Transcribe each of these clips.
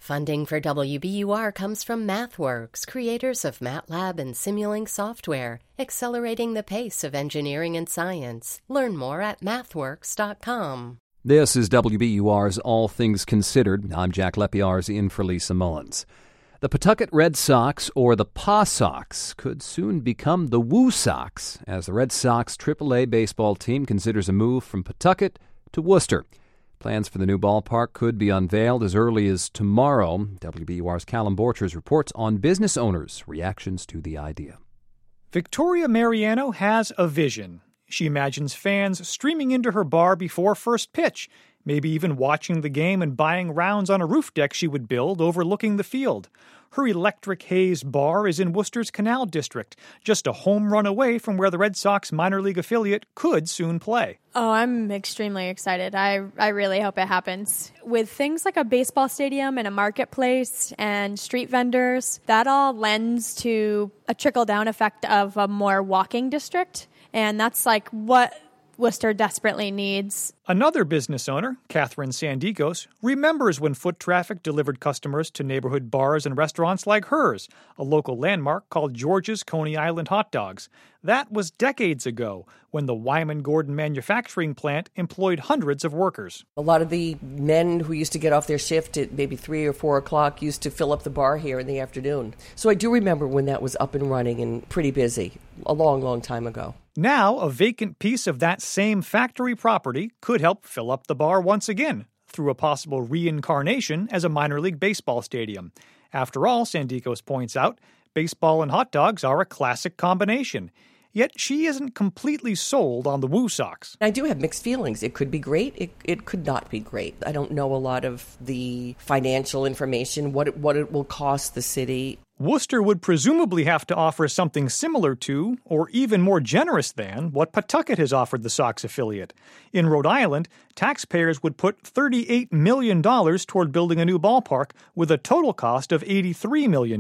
Funding for WBUR comes from MathWorks, creators of MATLAB and Simulink software, accelerating the pace of engineering and science. Learn more at mathworks.com. This is WBUR's All Things Considered. I'm Jack Lepiarz in for Lisa Mullins. The Pawtucket Red Sox, or the Paw Sox, could soon become the Woo Sox as the Red Sox AAA baseball team considers a move from Pawtucket to Worcester. Plans for the new ballpark could be unveiled as early as tomorrow. WBUR's Callum Borchers reports on business owners' reactions to the idea. Victoria Mariano has a vision. She imagines fans streaming into her bar before first pitch, maybe even watching the game and buying rounds on a roof deck she would build overlooking the field. Her Electric Haze bar is in Worcester's Canal District, just a home run away from where the Red Sox minor league affiliate could soon play. Oh, I'm extremely excited. I really hope it happens. With things like a baseball stadium and a marketplace and street vendors, that all lends to a trickle-down effect of a more walking district, and that's like what Worcester desperately needs. Another business owner, Catherine Sandikos, remembers when foot traffic delivered customers to neighborhood bars and restaurants like hers, a local landmark called George's Coney Island Hot Dogs. That was decades ago, when the Wyman Gordon manufacturing plant employed hundreds of workers. A lot of the men who used to get off their shift at maybe 3 or 4 o'clock used to fill up the bar here in the afternoon. So I do remember when that was up and running and pretty busy, a long, long time ago. Now, a vacant piece of that same factory property could help fill up the bar once again through a possible reincarnation as a minor league baseball stadium. After all, Sandikos points out, baseball and hot dogs are a classic combination. Yet she isn't completely sold on the Woo Sox. I do have mixed feelings. It could be great. It could not be great. I don't know a lot of the financial information, what it will cost the city. Worcester would presumably have to offer something similar to, or even more generous than, what Pawtucket has offered the Sox affiliate. In Rhode Island, taxpayers would put $38 million toward building a new ballpark with a total cost of $83 million.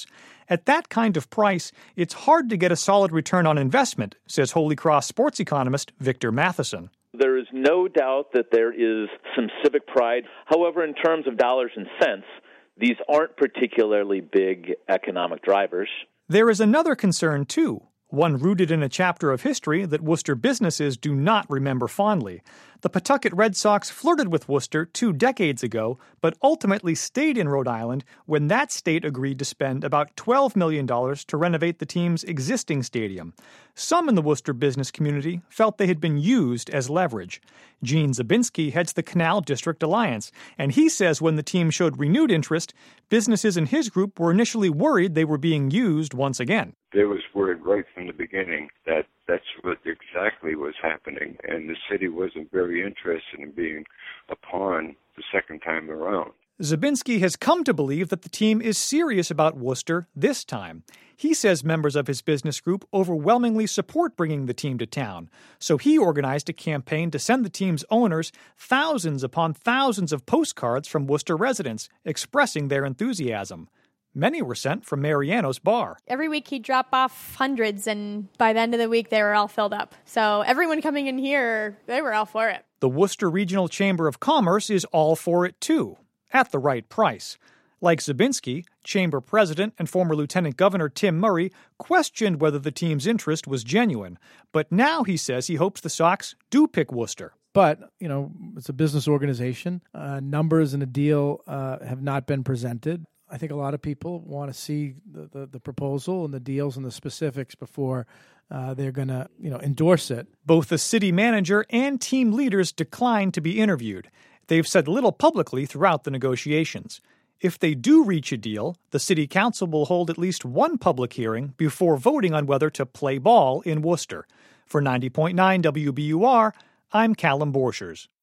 At that kind of price, it's hard to get a solid return on investment, says Holy Cross sports economist Victor Matheson. There is no doubt that there is some civic pride. However, in terms of dollars and cents, these aren't particularly big economic drivers. There is another concern, too, one rooted in a chapter of history that Worcester businesses do not remember fondly. The Pawtucket Red Sox flirted with Worcester 2 decades ago, but ultimately stayed in Rhode Island when that state agreed to spend about $12 million to renovate the team's existing stadium. Some in the Worcester business community felt they had been used as leverage. Gene Zabinski heads the Canal District Alliance, and he says when the team showed renewed interest, businesses in his group were initially worried they were being used once again. There was word right from the beginning that that's what exactly was happening, and the city wasn't very interested in being a pawn the second time around. Zabinski has come to believe that the team is serious about Worcester this time. He says members of his business group overwhelmingly support bringing the team to town, so he organized a campaign to send the team's owners thousands upon thousands of postcards from Worcester residents expressing their enthusiasm. Many were sent from Mariano's bar. Every week he'd drop off hundreds, and by the end of the week they were all filled up. So everyone coming in here, they were all for it. The Worcester Regional Chamber of Commerce is all for it too, at the right price. Like Zabinski, Chamber President and former Lieutenant Governor Tim Murray questioned whether the team's interest was genuine. But now he says he hopes the Sox do pick Worcester. But, it's a business organization. Numbers in a deal have not been presented. I think a lot of people want to see the proposal and the deals and the specifics before they're going to, endorse it. Both the city manager and team leaders declined to be interviewed. They've said little publicly throughout the negotiations. If they do reach a deal, the city council will hold at least one public hearing before voting on whether to play ball in Worcester. For 90.9 WBUR, I'm Callum Borchers.